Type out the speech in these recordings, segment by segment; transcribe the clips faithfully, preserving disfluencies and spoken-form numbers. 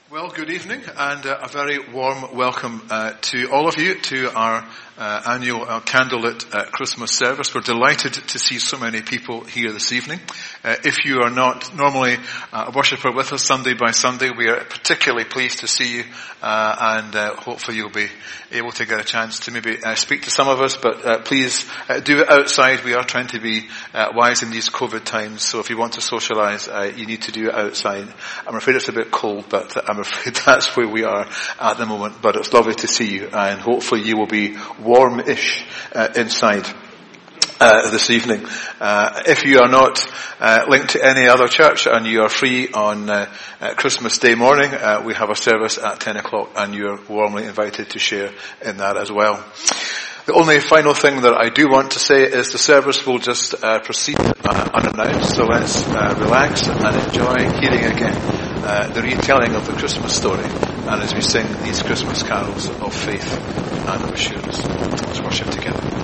Well, good evening and uh, a very warm welcome uh, to all of you to our uh, annual uh, candlelit uh, Christmas service. We're delighted to see so many people here this evening. Uh, if you are not normally uh, a worshipper with us Sunday by Sunday, we are particularly pleased to see you uh, and uh, hopefully you'll be able to get a chance to maybe uh, speak to some of us, but uh, please uh, do it outside. We are trying to be uh, wise in these COVID times, so if you want to socialise, uh, you need to do it outside. I'm afraid it's a bit cold, but uh, I'm afraid that's where we are at the moment, but it's lovely to see you and hopefully you will be warm-ish uh, inside uh, this evening. Uh, if you are not uh, linked to any other church and you are free on uh, uh, Christmas Day morning, uh, we have a service at ten o'clock and you're warmly invited to share in that as well. The only final thing that I do want to say is the service will just uh, proceed uh, unannounced, so let's uh, relax and enjoy hearing again uh, the retelling of the Christmas story and as we sing these Christmas carols of faith and of assurance. Let's worship together.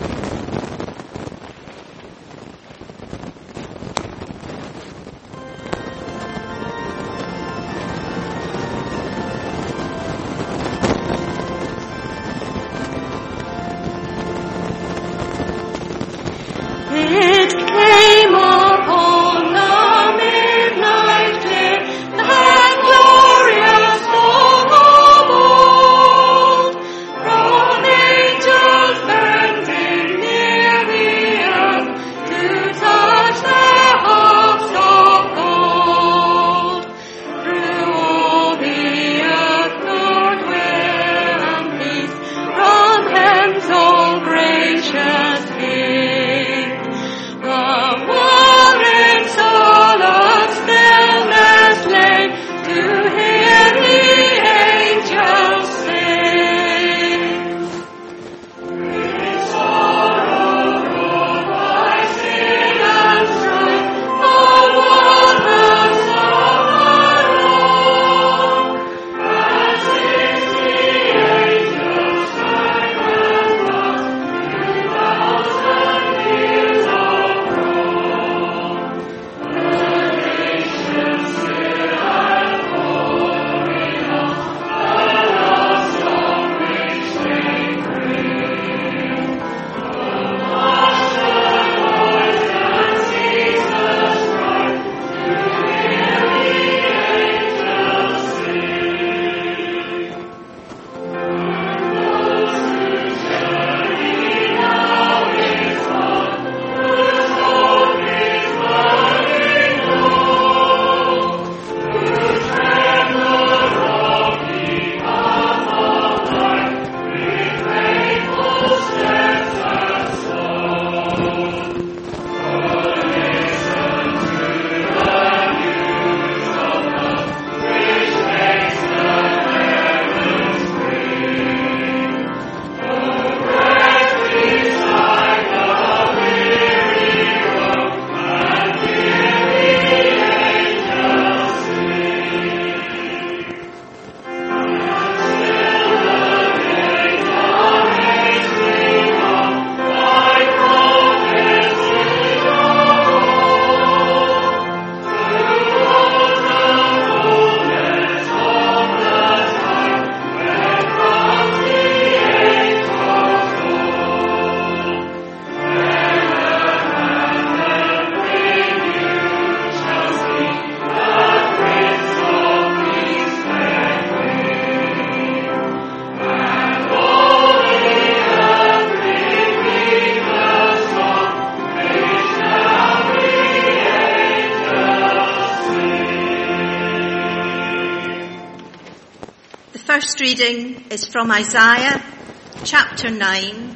First reading is from Isaiah chapter nine,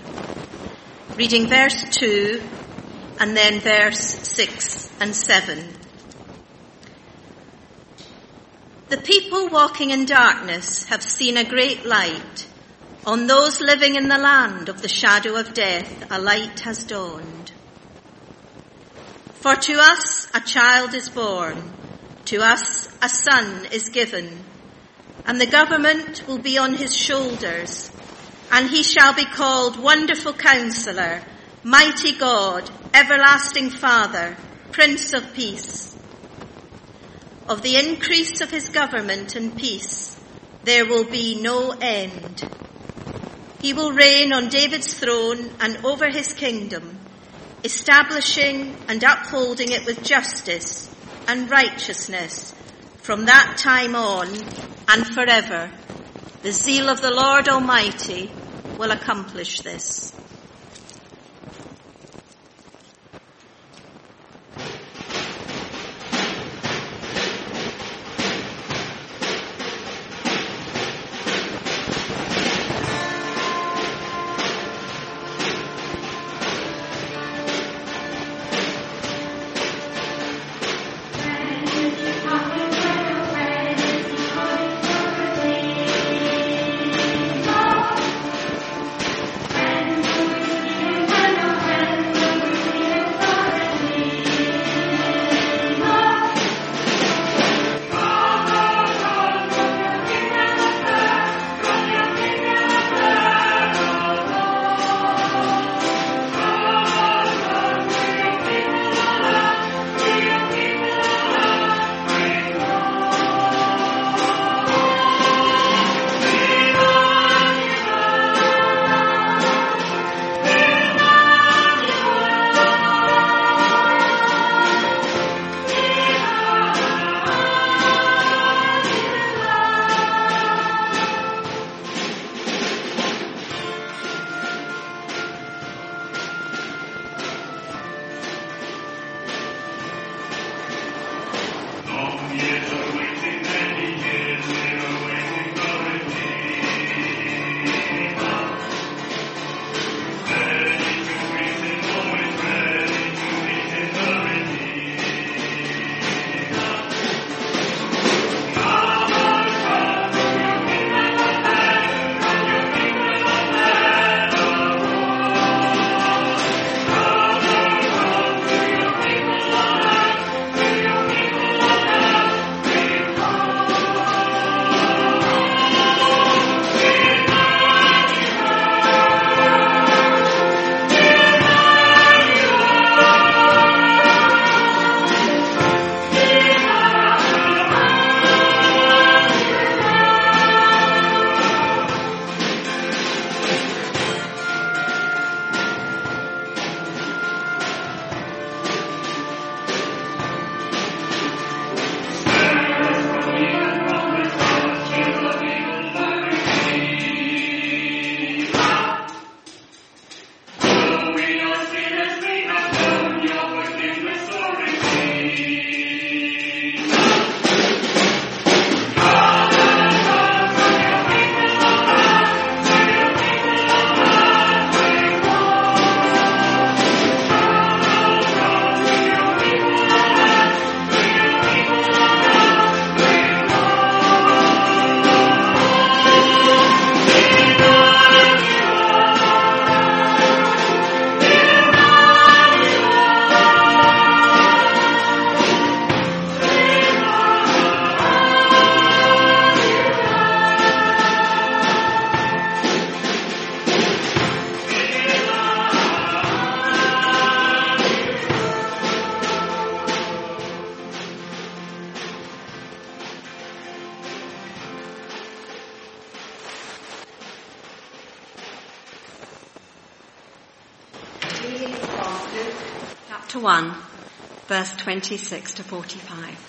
reading verse two and then verse six and seven. The people walking in darkness have seen a great light. On those living in the land of the shadow of death, a light has dawned. For to us a child is born, to us a son is given, and the government will be on his shoulders, and he shall be called Wonderful Counselor, Mighty God, Everlasting Father, Prince of Peace. Of the increase of his government and peace there will be no end. He will reign on David's throne and over his kingdom, establishing and upholding it with justice and righteousness from that time on and forever. The zeal of the Lord Almighty will accomplish this. Chapter one, verse twenty-six to forty-five.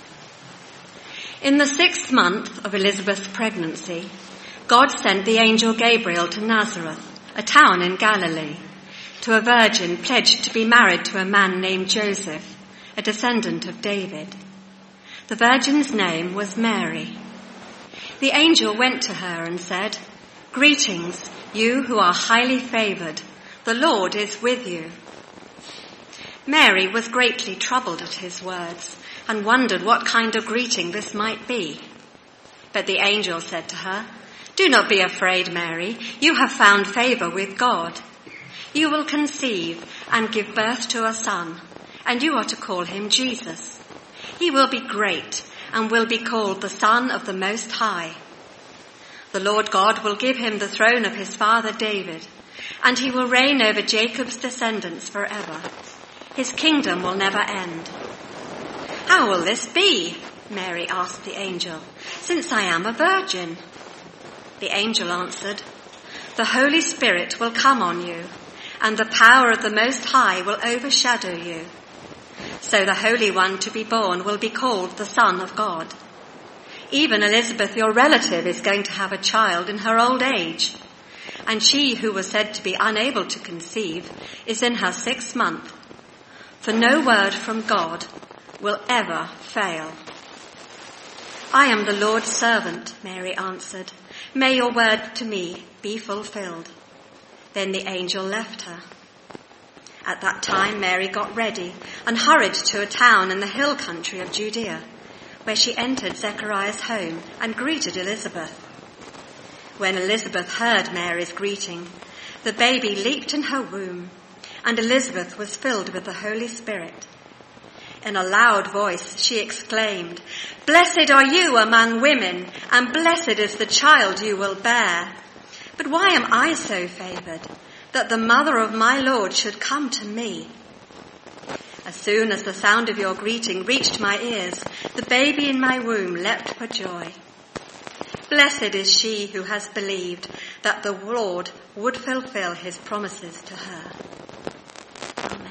In the sixth month of Elizabeth's pregnancy, God sent the angel Gabriel to Nazareth, a town in Galilee, to a virgin pledged to be married to a man named Joseph, a descendant of David. The virgin's name was Mary. The angel went to her and said, "Greetings, you who are highly favored. The Lord is with you." Mary was greatly troubled at his words and wondered what kind of greeting this might be. But the angel said to her, "Do not be afraid, Mary. You have found favor with God. You will conceive and give birth to a son, and you are to call him Jesus. He will be great and will be called the Son of the Most High. The Lord God will give him the throne of his father David, and he will reign over Jacob's descendants forever. His kingdom will never end." "How will this be?" Mary asked the angel, "since I am a virgin?" The angel answered, "The Holy Spirit will come on you, and the power of the Most High will overshadow you. So the Holy One to be born will be called the Son of God. Even Elizabeth, your relative, is going to have a child in her old age, and she who was said to be unable to conceive is in her sixth month. For no word from God will ever fail." "I am the Lord's servant," Mary answered. "May your word to me be fulfilled." Then the angel left her. At that time Mary got ready and hurried to a town in the hill country of Judea, where she entered Zechariah's home and greeted Elizabeth. When Elizabeth heard Mary's greeting, the baby leaped in her womb, and Elizabeth was filled with the Holy Spirit. In a loud voice she exclaimed, "Blessed are you among women, and blessed is the child you will bear. But why am I so favored, that the mother of my Lord should come to me? As soon as the sound of your greeting reached my ears, the baby in my womb leapt for joy. Blessed is she who has believed that the Lord would fulfill his promises to her." Amen.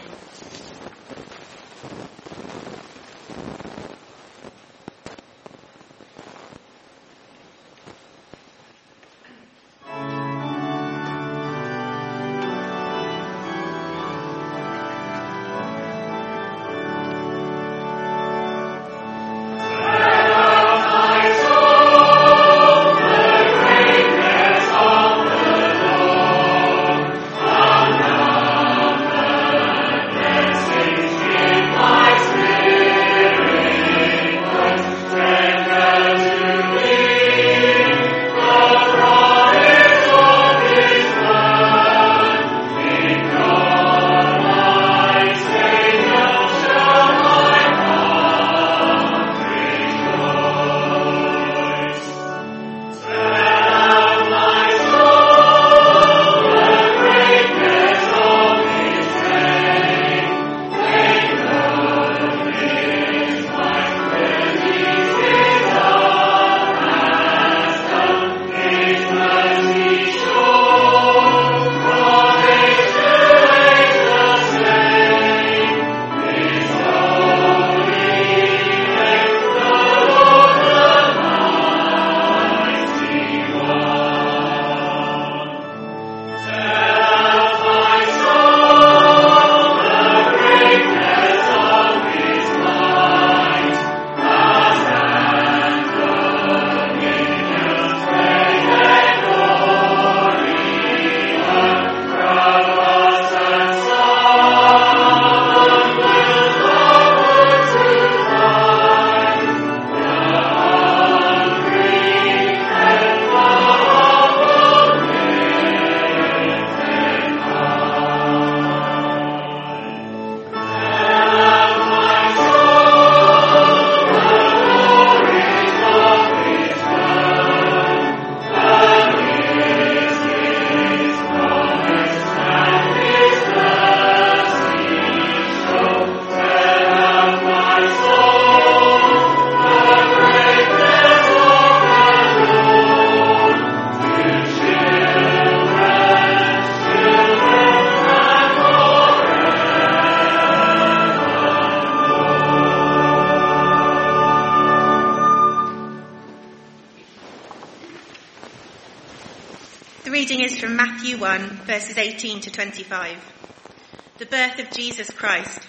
The reading is from Matthew one, verses eighteen to twenty-five. The birth of Jesus Christ.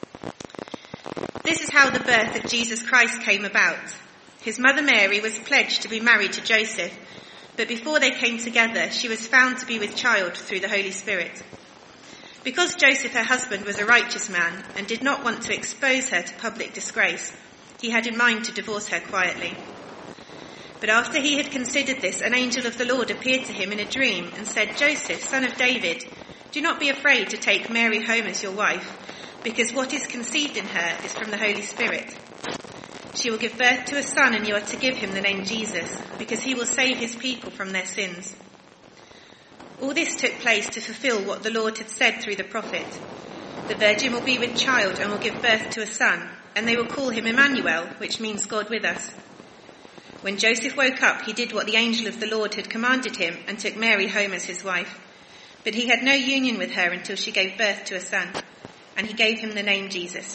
This is how the birth of Jesus Christ came about. His mother Mary was pledged to be married to Joseph, but before they came together, she was found to be with child through the Holy Spirit. Because Joseph, her husband, was a righteous man and did not want to expose her to public disgrace, he had in mind to divorce her quietly. But after he had considered this, an angel of the Lord appeared to him in a dream and said, "Joseph, son of David, do not be afraid to take Mary home as your wife, because what is conceived in her is from the Holy Spirit. She will give birth to a son, and you are to give him the name Jesus, because he will save his people from their sins." All this took place to fulfill what the Lord had said through the prophet. The virgin will be with child and will give birth to a son, and they will call him Emmanuel, which means God with us. When Joseph woke up, he did what the angel of the Lord had commanded him and took Mary home as his wife. But he had no union with her until she gave birth to a son, and he gave him the name Jesus.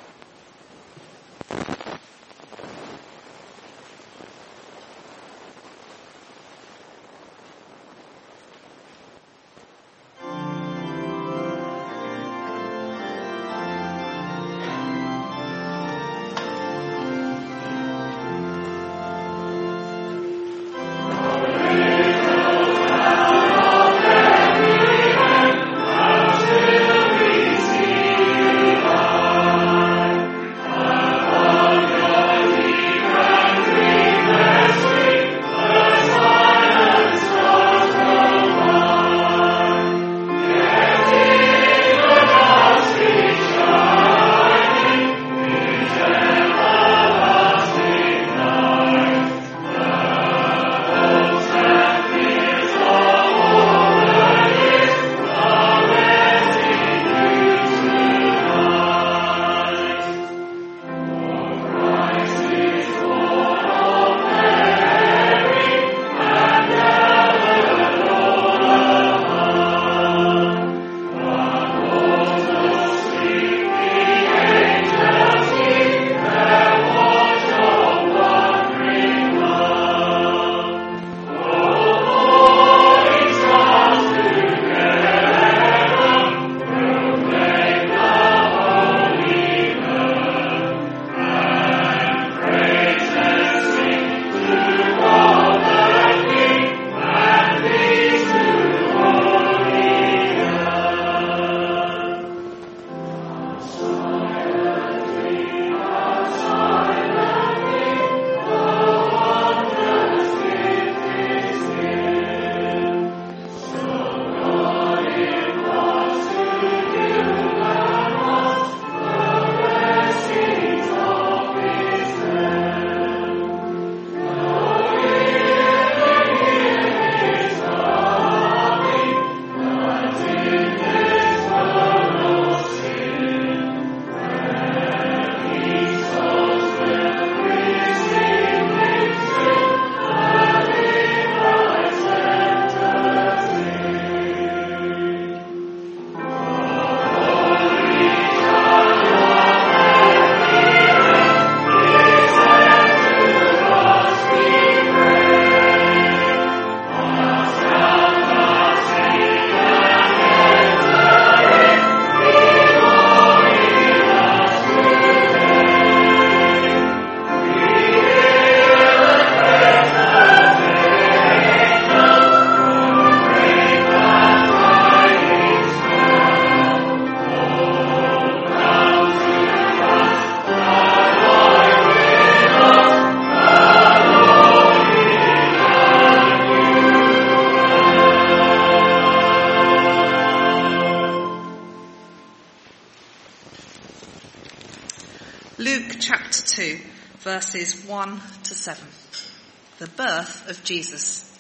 Luke chapter two, verses one to seven. The birth of Jesus.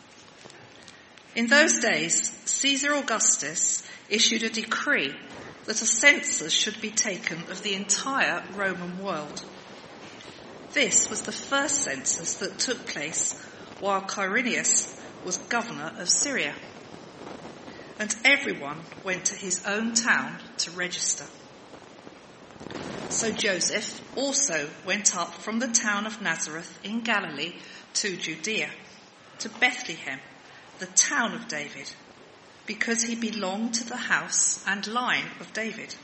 In those days, Caesar Augustus issued a decree that a census should be taken of the entire Roman world. This was the first census that took place while Quirinius was governor of Syria. And everyone went to his own town to register. So Joseph also went up from the town of Nazareth in Galilee to Judea, to Bethlehem, the town of David, because he belonged to the house and line of David.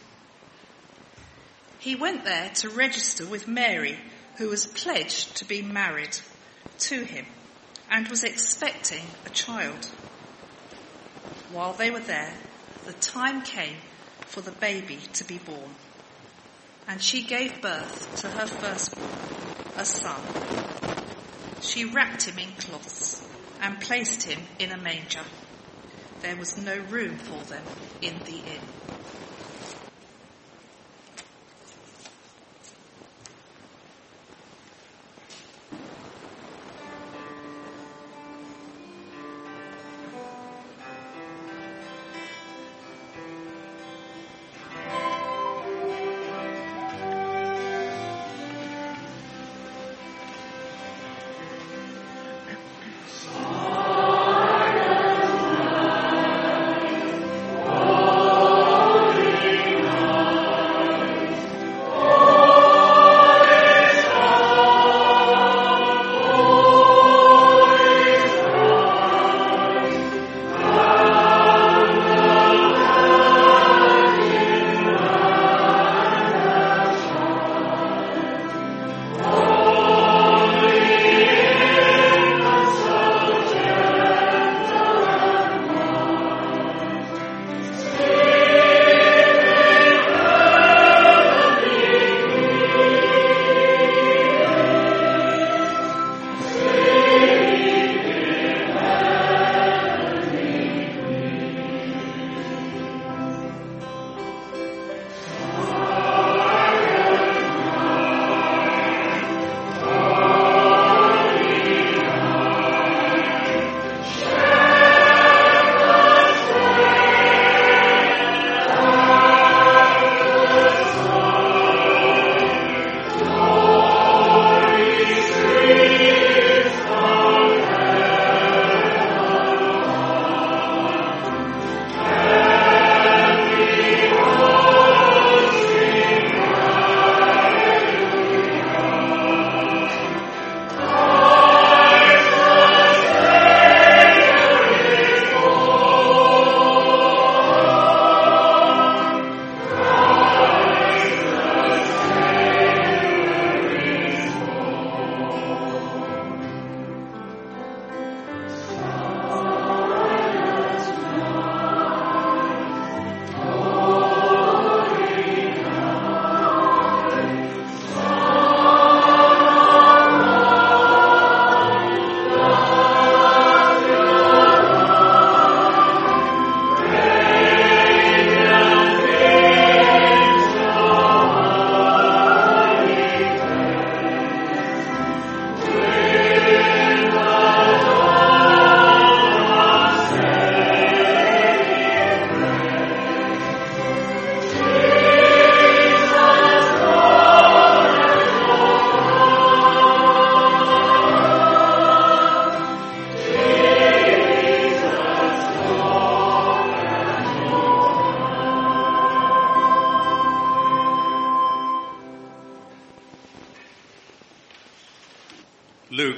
He went there to register with Mary, who was pledged to be married to him and was expecting a child. While they were there, the time came for the baby to be born. And she gave birth to her firstborn, a son. She wrapped him in cloths and placed him in a manger. There was no room for them in the inn.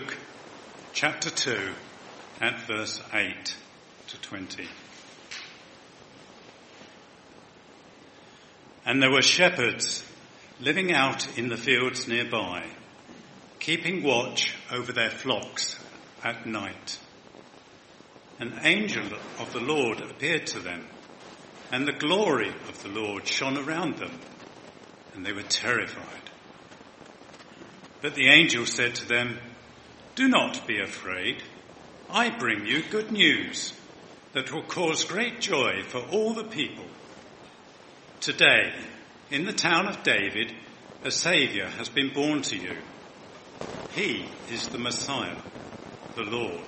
Luke chapter two at verse eight to twenty. And there were shepherds living out in the fields nearby, keeping watch over their flocks at night. An angel of the Lord appeared to them, and the glory of the Lord shone around them, and they were terrified. But the angel said to them, "Do not be afraid. I bring you good news that will cause great joy for all the people. Today, in the town of David, a Saviour has been born to you. He is the Messiah, the Lord.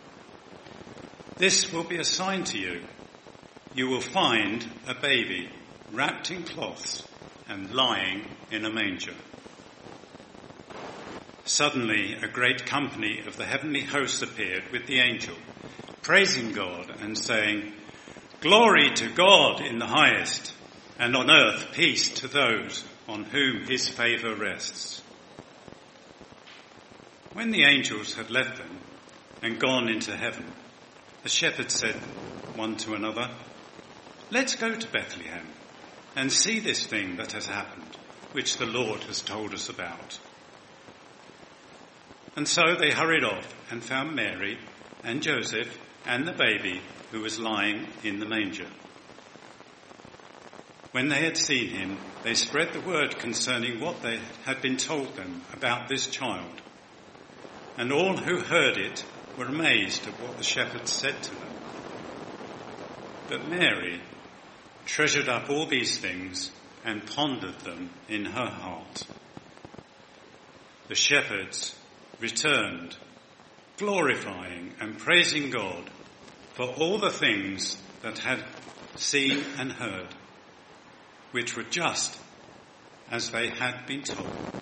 This will be a sign to you. You will find a baby wrapped in cloths and lying in a manger." Suddenly, a great company of the heavenly hosts appeared with the angel, praising God and saying, "Glory to God in the highest, and on earth peace to those on whom his favour rests." When the angels had left them and gone into heaven, the shepherds said one to another, "Let's go to Bethlehem and see this thing that has happened, which the Lord has told us about." And so they hurried off and found Mary and Joseph and the baby who was lying in the manger. When they had seen him, they spread the word concerning what they had been told them about this child. And all who heard it were amazed at what the shepherds said to them. But Mary treasured up all these things and pondered them in her heart. The shepherds returned, glorifying and praising God for all the things that had seen and heard, which were just as they had been told.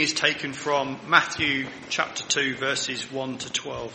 is taken from Matthew chapter two, verses one to twelve.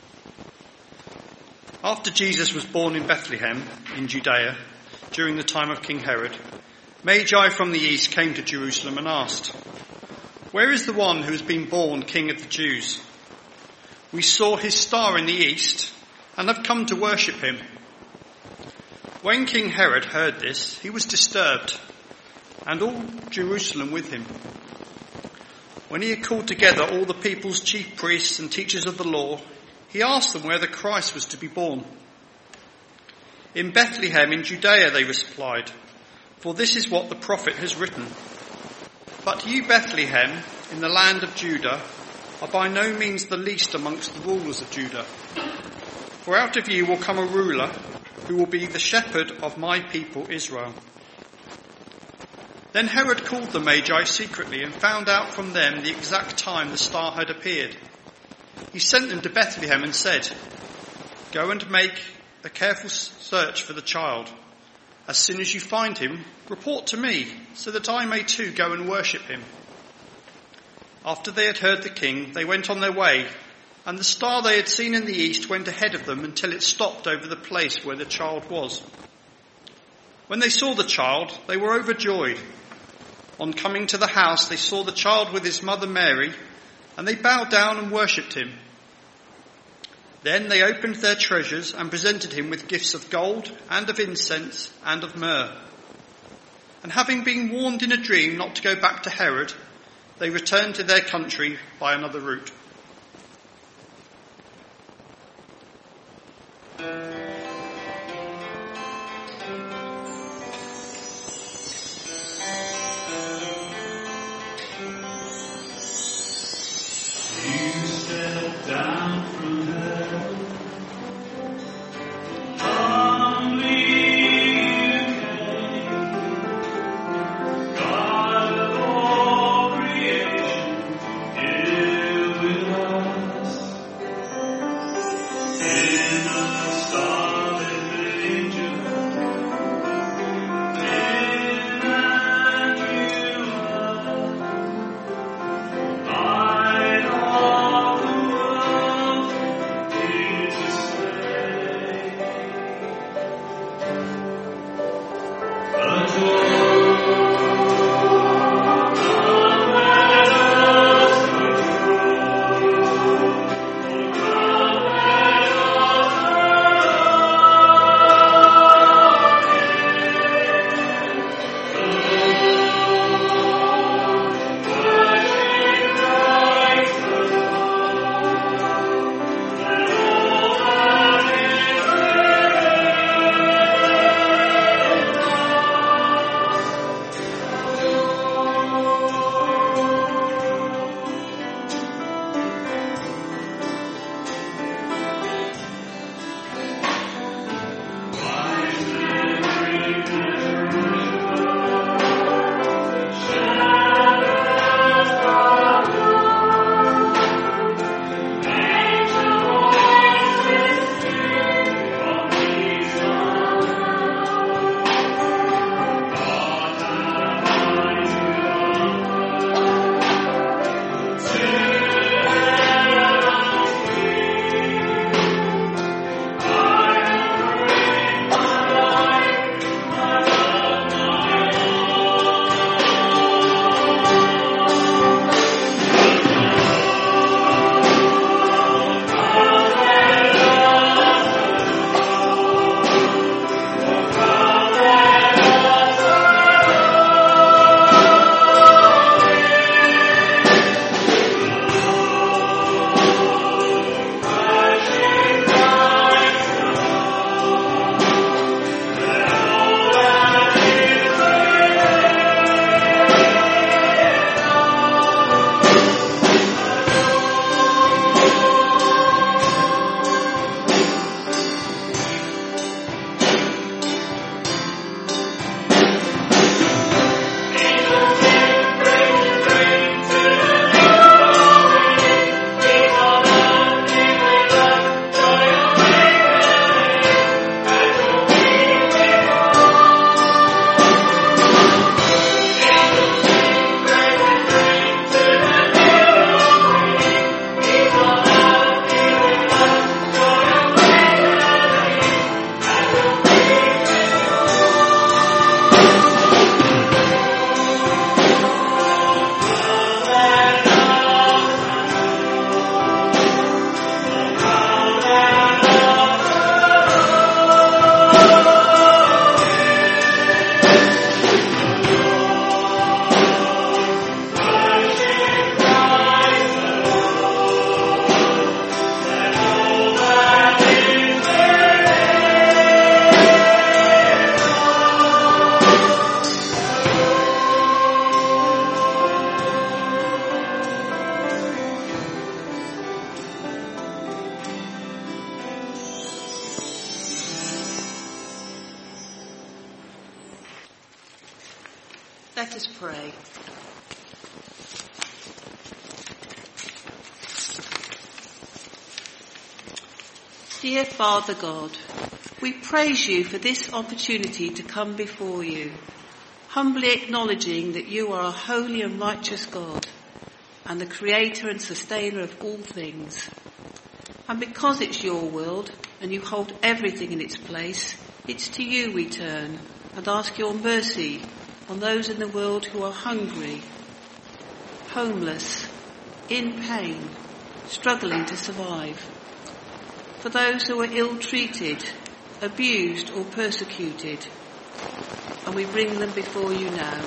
After Jesus was born in Bethlehem in Judea, during the time of King Herod, Magi from the east came to Jerusalem and asked, "Where is the one who has been born King of the Jews? We saw his star in the east and have come to worship him." When King Herod heard this, he was disturbed, and all Jerusalem with him. When he had called together all the people's chief priests and teachers of the law, he asked them where the Christ was to be born. "In Bethlehem in Judea," they replied, "for this is what the prophet has written. But you, Bethlehem, in the land of Judah, are by no means the least amongst the rulers of Judah. For out of you will come a ruler who will be the shepherd of my people Israel." Then Herod called the Magi secretly and found out from them the exact time the star had appeared. He sent them to Bethlehem and said, "Go and make a careful search for the child. As soon as you find him, report to me, so that I may too go and worship him." After they had heard the king, they went on their way, and the star they had seen in the east went ahead of them until it stopped over the place where the child was. When they saw the child, they were overjoyed. On coming to the house, they saw the child with his mother Mary, and they bowed down and worshipped him. Then they opened their treasures and presented him with gifts of gold and of incense and of myrrh. And having been warned in a dream not to go back to Herod, they returned to their country by another route. In a star. Let us pray. Dear Father God, we praise you for this opportunity to come before you, humbly acknowledging that you are a holy and righteous God and the creator and sustainer of all things. And because it's your world and you hold everything in its place, it's to you we turn and ask your mercy on those in the world who are hungry, homeless, in pain, struggling to survive. For those who are ill-treated, abused or persecuted, and we bring them before you now.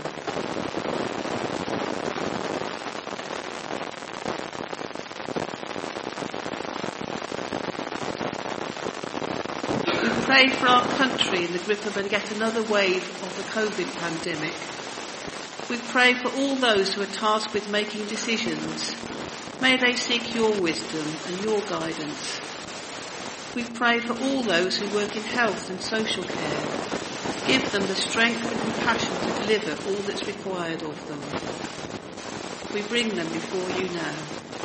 We pray for our country in the grip of yet another wave of the COVID pandemic. We pray for all those who are tasked with making decisions. May they seek your wisdom and your guidance. We pray for all those who work in health and social care. Give them the strength and compassion to deliver all that's required of them. We bring them before you now.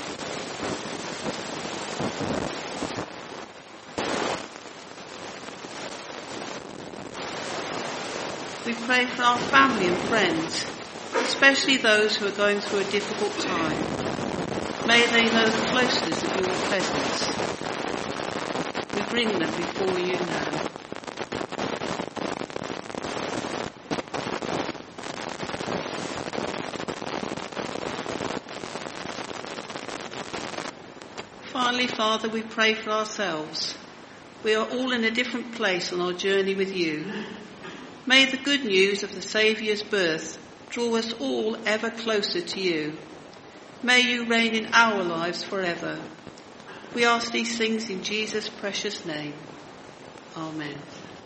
We pray for our family and friends, especially those who are going through a difficult time. May they know the closeness of your presence. We bring them before you now. Finally, Father, we pray for ourselves. We are all in a different place on our journey with you. May the good news of the Saviour's birth draw us all ever closer to you. May you reign in our lives forever. We ask these things in Jesus' precious name. Amen.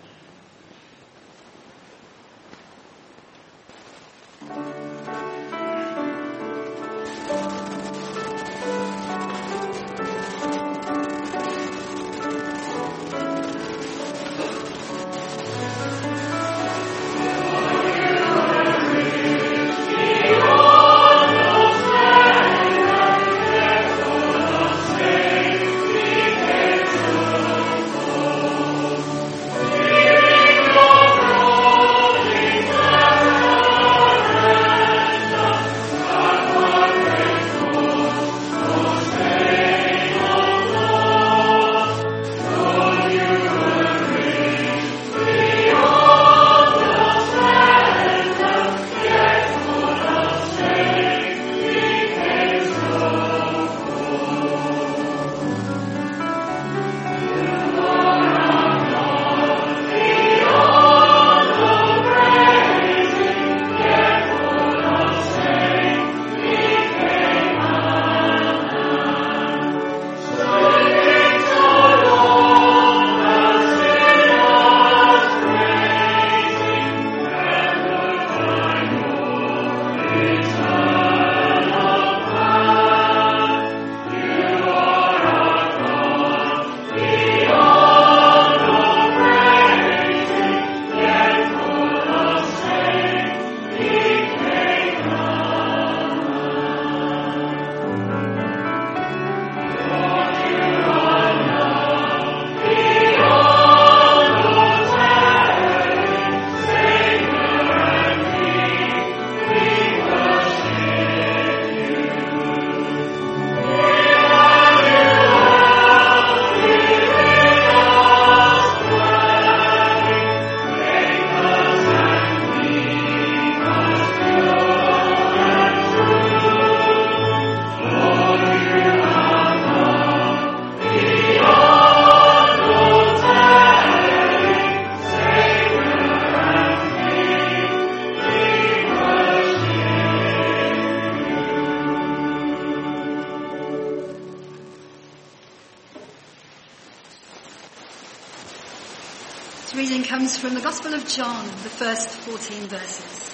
Reading comes from the Gospel of John, the first fourteen verses.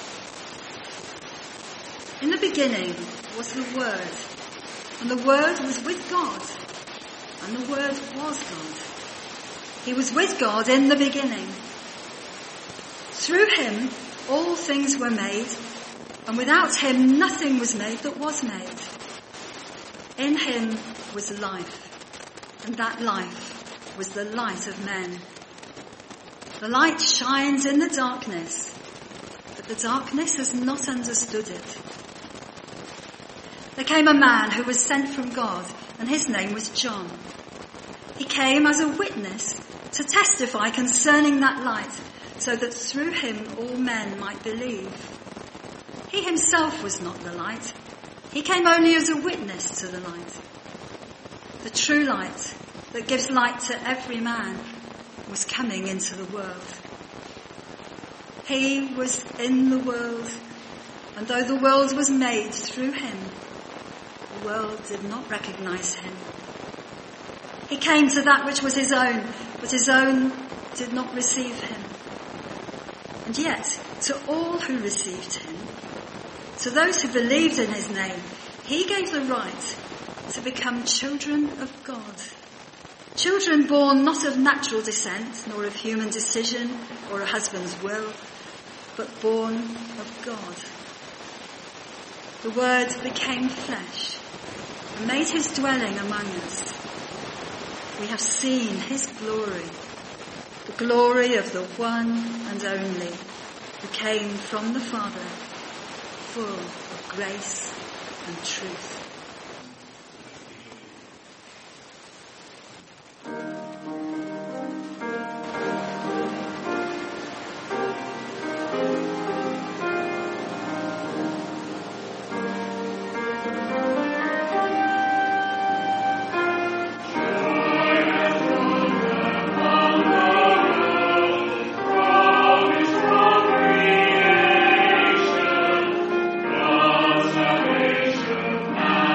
In the beginning was the Word, and the Word was with God, and the Word was God. He was with God in the beginning. Through him all things were made, and without him nothing was made that was made. In him was life, and that life was the light of men. The light shines in the darkness, but the darkness has not understood it. There came a man who was sent from God, and his name was John. He came as a witness to testify concerning that light, so that through him all men might believe. He himself was not the light. He came only as a witness to the light. The true light that gives light to every man was coming into the world. He was in the world, and though the world was made through him, the world did not recognize him. He came to that which was his own, but his own did not receive him. And yet, to all who received him, to those who believed in his name, he gave the right to become children of God. Children born not of natural descent, nor of human decision or a husband's will, but born of God. The Word became flesh and made his dwelling among us. We have seen his glory, the glory of the one and only, who came from the Father, full of grace and truth. Now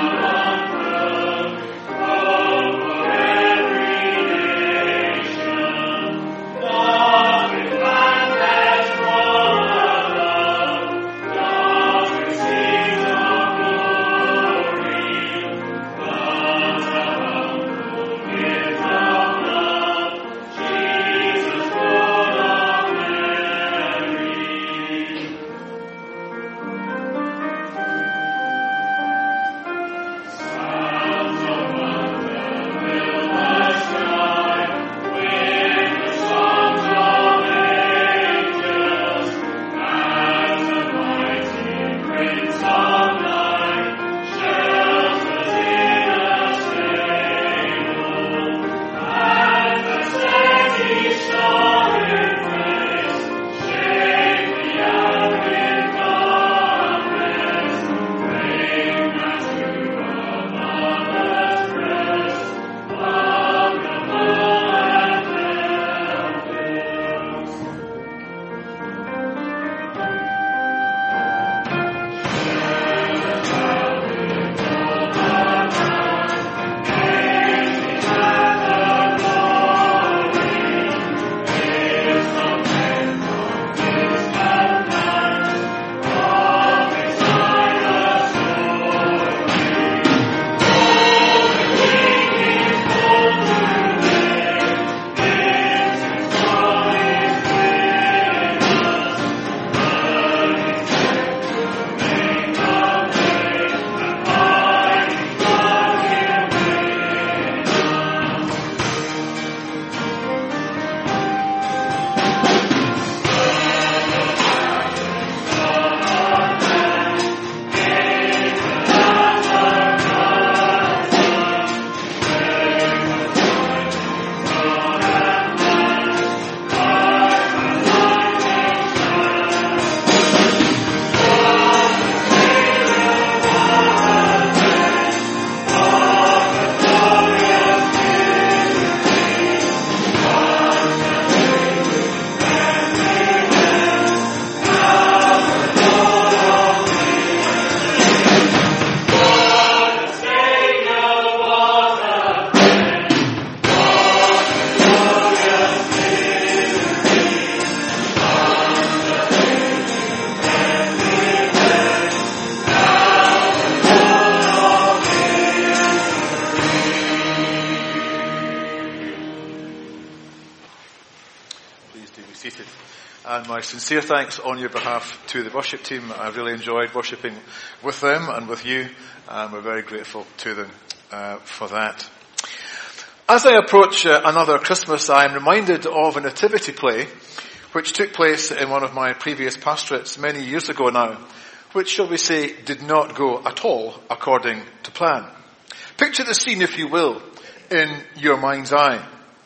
seated. And my sincere thanks on your behalf to the worship team. I really enjoyed worshipping with them and with you, and we're very grateful to them uh, for that. As I approach uh, another Christmas, I am reminded of a nativity play which took place in one of my previous pastorates many years ago now, which, shall we say, did not go at all according to plan. Picture the scene, if you will, in your mind's eye.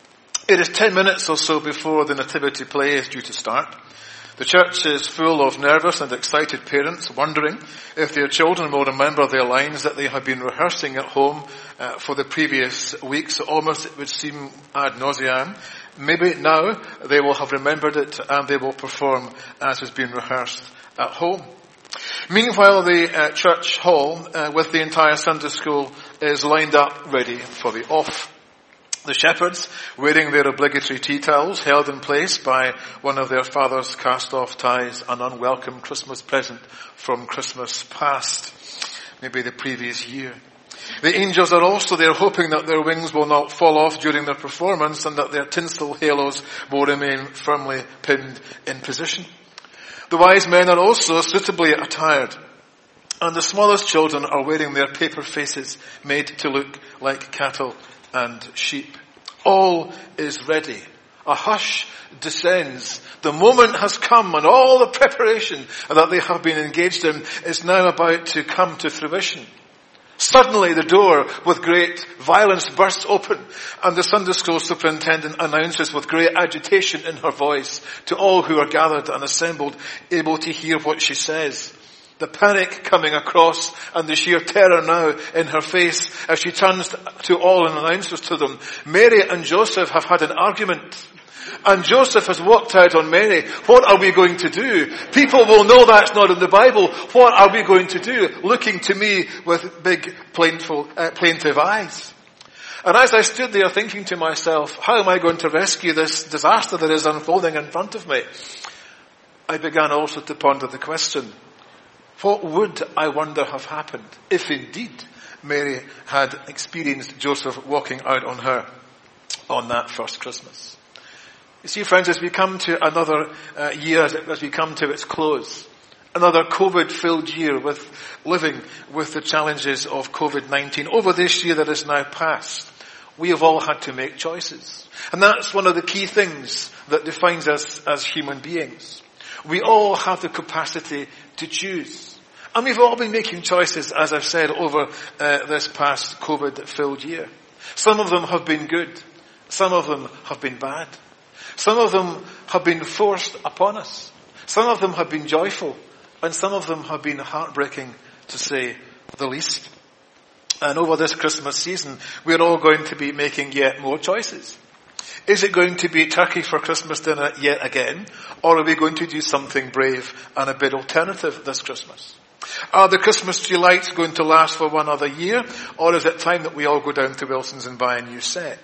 It is ten minutes or so before the nativity play is due to start. The church is full of nervous and excited parents wondering if their children will remember their lines that they have been rehearsing at home uh, for the previous weeks. Almost it would seem ad nauseam. Maybe now they will have remembered it and they will perform as has been rehearsed at home. Meanwhile, the uh, church hall uh, with the entire Sunday school is lined up ready for the off. The shepherds, wearing their obligatory tea towels, held in place by one of their father's cast-off ties, an unwelcome Christmas present from Christmas past, maybe the previous year. The angels are also there, hoping that their wings will not fall off during their performance and that their tinsel halos will remain firmly pinned in position. The wise men are also suitably attired, and the smallest children are wearing their paper faces made to look like cattle and sheep. All is ready. A hush descends. The moment has come, and all the preparation that they have been engaged in is now about to come to fruition. Suddenly the door with great violence bursts open, and the Sunday school superintendent announces with great agitation in her voice to all who are gathered and assembled, able to hear what she says. The panic coming across and the sheer terror now in her face as she turns to all and announces to them, Mary and Joseph have had an argument. And Joseph has walked out on Mary. What are we going to do? People will know that's not in the Bible. What are we going to do? Looking to me with big plaintive, uh, plaintive eyes. And as I stood there thinking to myself, how am I going to rescue this disaster that is unfolding in front of me? I began also to ponder the question, what would, I wonder, have happened if indeed Mary had experienced Joseph walking out on her on that first Christmas? You see, friends, as we come to another uh, year, as, as we come to its close, another COVID-filled year with living with the challenges of COVID nineteen, over this year that is now past, we have all had to make choices. And that's one of the key things that defines us as human beings. We all have the capacity to choose. And we've all been making choices, as I've said, over uh, this past COVID-filled year. Some of them have been good. Some of them have been bad. Some of them have been forced upon us. Some of them have been joyful. And some of them have been heartbreaking, to say the least. And over this Christmas season, we're all going to be making yet more choices. Is it going to be turkey for Christmas dinner yet again? Or are we going to do something brave and a bit alternative this Christmas? Are the Christmas tree lights going to last for one other year? Or is it time that we all go down to Wilson's and buy a new set?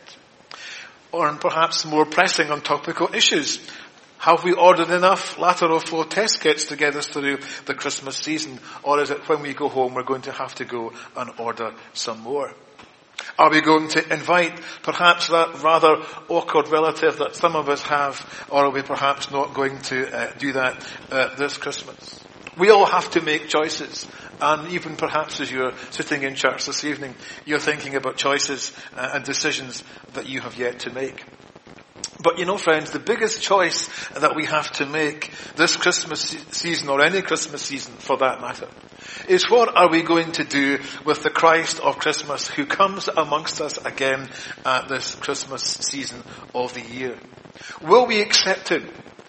Or and perhaps more pressing on topical issues. Have we ordered enough lateral flow test kits to get us through the Christmas season? Or is it when we go home we're going to have to go and order some more? Are we going to invite perhaps that rather awkward relative that some of us have, or are we perhaps not going to uh, do that uh, this Christmas? We all have to make choices, and even perhaps as you're sitting in church this evening, you're thinking about choices uh, and decisions that you have yet to make. But you know, friends, the biggest choice that we have to make this Christmas season, or any Christmas season for that matter, is what are we going to do with the Christ of Christmas who comes amongst us again at this Christmas season of the year? Will we accept him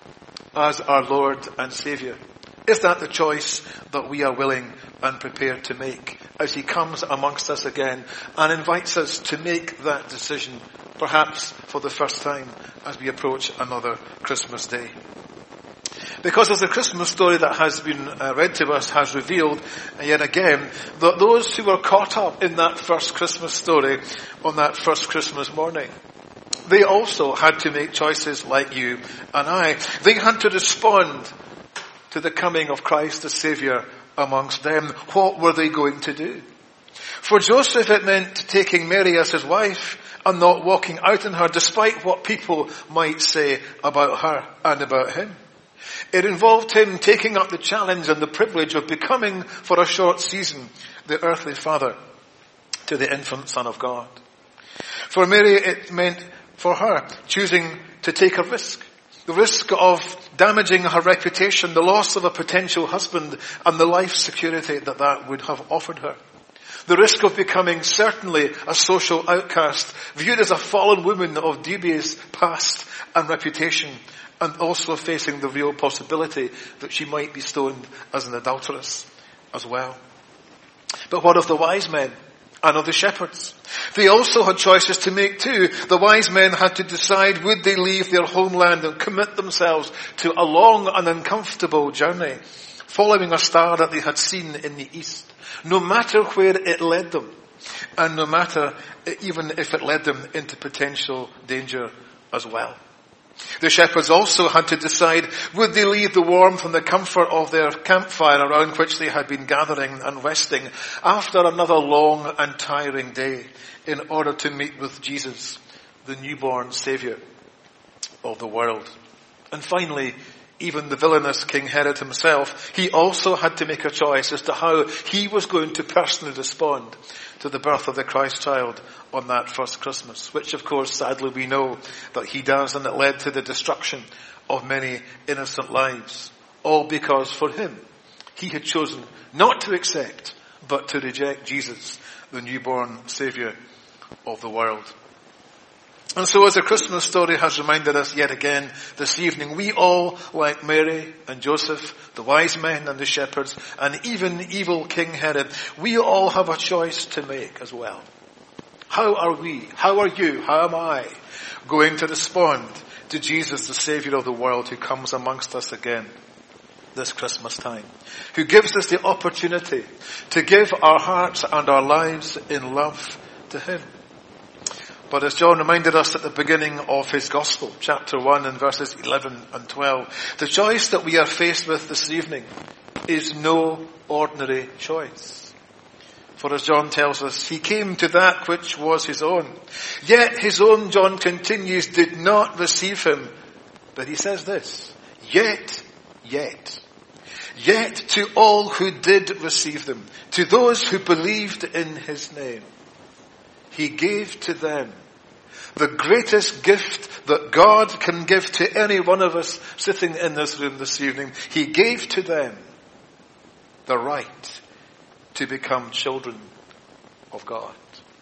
as our Lord and Saviour? Is that the choice that we are willing and prepared to make as he comes amongst us again and invites us to make that decision, perhaps for the first time as we approach another Christmas day? Because as the Christmas story that has been uh, read to us has revealed, uh, yet again, that those who were caught up in that first Christmas story on that first Christmas morning, they also had to make choices like you and I. They had to respond to the coming of Christ the Saviour amongst them. What were they going to do? For Joseph it meant taking Mary as his wife and not walking out in her despite what people might say about her and about him. It involved him taking up the challenge and the privilege of becoming, for a short season, the earthly father to the infant Son of God. For Mary, it meant for her choosing to take a risk. The risk of damaging her reputation, the loss of a potential husband, and the life security that that would have offered her. The risk of becoming certainly a social outcast, viewed as a fallen woman of dubious past and reputation, and also facing the real possibility that she might be stoned as an adulteress as well. But what of the wise men and of the shepherds? They also had choices to make too. The wise men had to decide, would they leave their homeland and commit themselves to a long and uncomfortable journey, following a star that they had seen in the east, no matter where it led them, and no matter even if it led them into potential danger as well. The shepherds also had to decide, would they leave the warmth and the comfort of their campfire around which they had been gathering and resting after another long and tiring day in order to meet with Jesus, the newborn Saviour of the world. And finally, even the villainous King Herod himself, he also had to make a choice as to how he was going to personally respond to the birth of the Christ child on that first Christmas, which of course sadly we know that he does, and it led to the destruction of many innocent lives. All because for him, he had chosen not to accept, but to reject Jesus, the newborn Saviour of the world. And so as the Christmas story has reminded us yet again this evening, we all, like Mary and Joseph, the wise men and the shepherds, and even evil King Herod, we all have a choice to make as well. How are we, how are you, how am I going to respond to Jesus, the Saviour of the world, who comes amongst us again this Christmas time, who gives us the opportunity to give our hearts and our lives in love to him? But as John reminded us at the beginning of his Gospel, chapter one and verses eleven and twelve, the choice that we are faced with this evening is no ordinary choice. For as John tells us, he came to that which was his own. Yet his own, John continues, did not receive him. But he says this, yet, yet, yet to all who did receive them, to those who believed in his name, he gave to them the greatest gift that God can give to any one of us sitting in this room this evening. He gave to them the right to become children of God.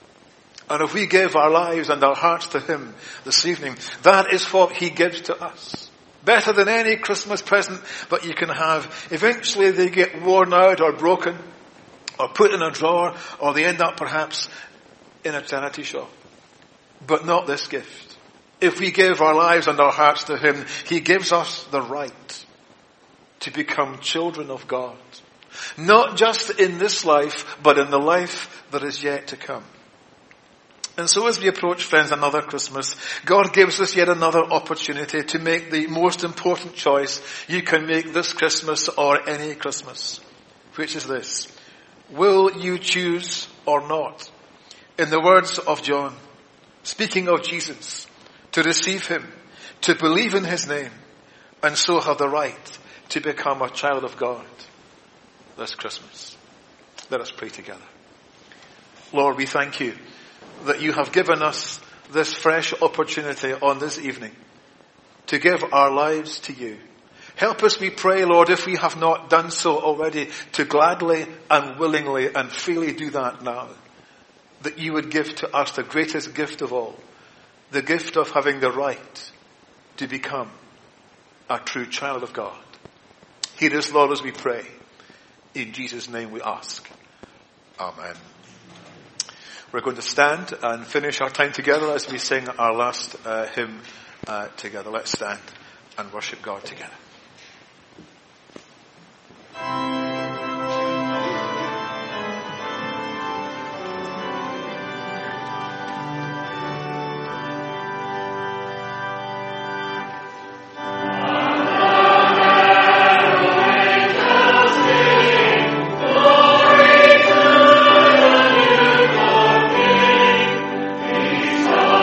And if we give our lives and our hearts to him this evening, that is what he gives to us. Better than any Christmas present that you can have. Eventually they get worn out or broken or put in a drawer, or they end up perhaps in a charity shop. But not this gift. If we give our lives and our hearts to him, he gives us the right to become children of God. Not just in this life, but in the life that is yet to come. And so as we approach, friends, another Christmas, God gives us yet another opportunity to make the most important choice you can make this Christmas or any Christmas, which is this: will you choose or not? In the words of John, speaking of Jesus, to receive him, to believe in his name, and so have the right to become a child of God this Christmas. Let us pray together. Lord, we thank you that you have given us this fresh opportunity on this evening to give our lives to you. Help us, we pray, Lord, if we have not done so already, to gladly and willingly and freely do that now. That you would give to us the greatest gift of all, the gift of having the right to become a true child of God. Hear us, Lord, as we pray. In Jesus' name we ask. Amen. We're going to stand and finish our time together as we sing our last uh, hymn uh, together. Let's stand and worship God together. Oh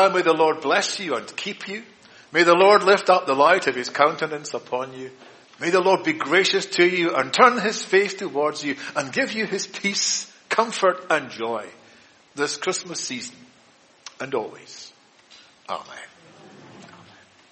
Now may the Lord bless you and keep you. May the Lord lift up the light of his countenance upon you. May the Lord be gracious to you and turn his face towards you and give you his peace, comfort and joy this Christmas season and always. Amen.